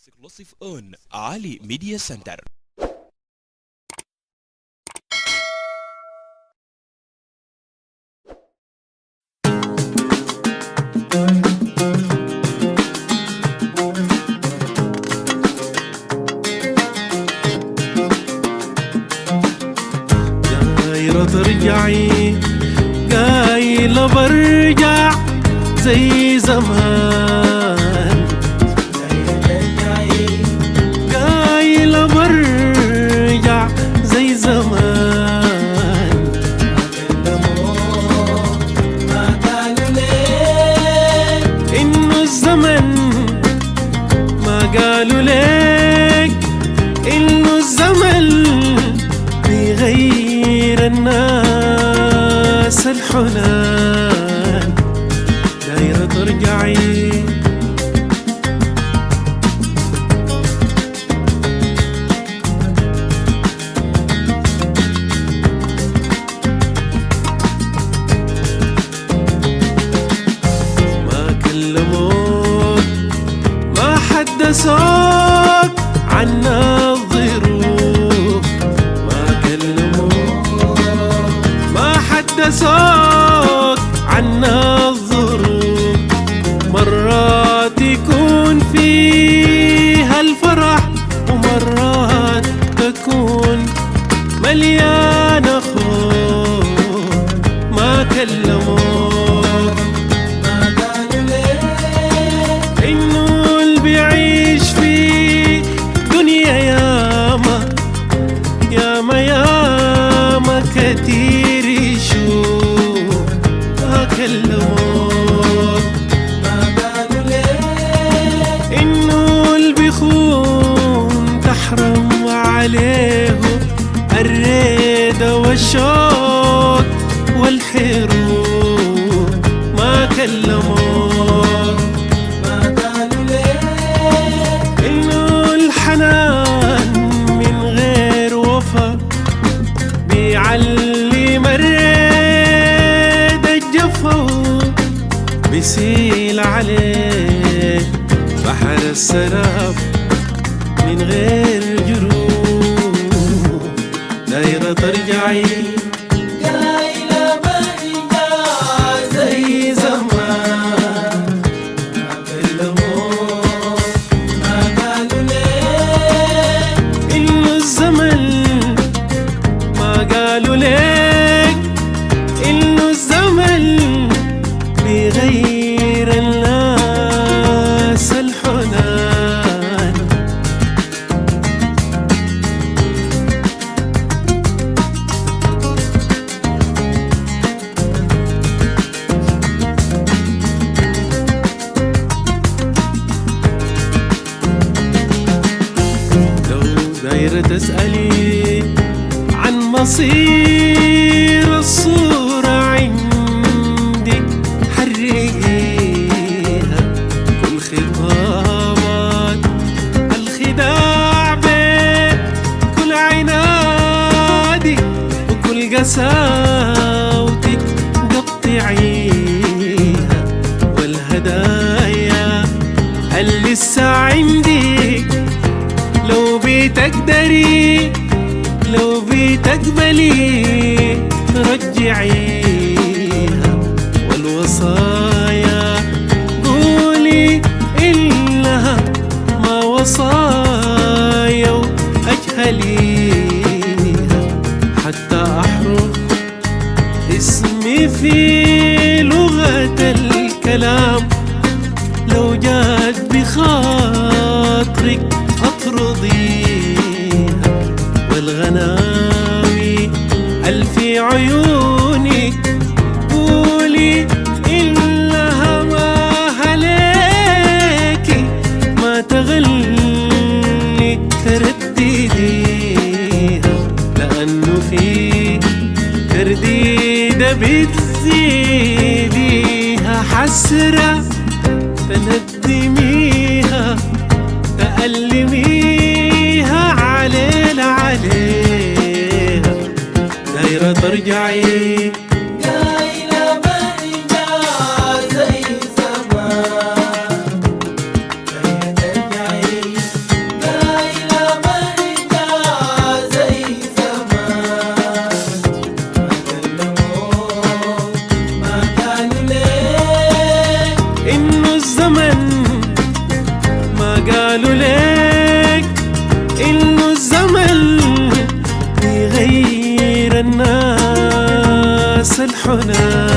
اكسكلوسيف اون علي ميديا سنتر. دايرة ترجعي قايلة برجع زي زمان، قايلة برجع زي زمان. ما قالوا ليك إنه الزمن، ما قالوا ليك إنه الزمن بيغير الناس الحنان. دايرة ترجعي ما كلموك، ما حدثوك عنا الظروف، ما كلموك، ما حدثوك عنا الظروف. مرات يكون فيها الفرح ومرات تكون مليانة خوف. ما كلموك، ما قالوا ليك إنه اللي بيعيش في دنيا ياما ياما ياما كتير يشوف. ما كلموك، ما قالوا ليك إنه اللي بيخون تحرم عليه الريدة والشوق والحروب. ما كلموك، ما قالوا ليك إنه الحنان من غير وفا بيعلم الريد الجفا بيسيل عليه بحر السراب من غير جروح. دايرة ترجعي قايلة برجع زي زمان. ما كلموك، ما قالوا ليك إنه الزمن، ما قالوا ليك إنه الزمن بيغير الناس الحنان. لو دايرة تسألي عن مصير الصورة عندي حرقيها. كل خطابات الخداع بين كل عنادي وكل قساوتك قطعيها. والهدايا اللي لسه عندي لو بتقدري لو بتقبلي رجعيها. والوصايا قولي إنها ما وصايا وأجهليها. حتى أحرف اسمي في لغة الكلام لو جات بخاطرك أطرديها. والغناوي في عيونك قولي إنها ما عليكي ما تغني تردديها. لأنه في ترديدة بتزيديها حسرة تندميها تألميها علينا عليها. دايرة ترجعي قايلة برجع زي زمان. دايرة ترجعي روحنا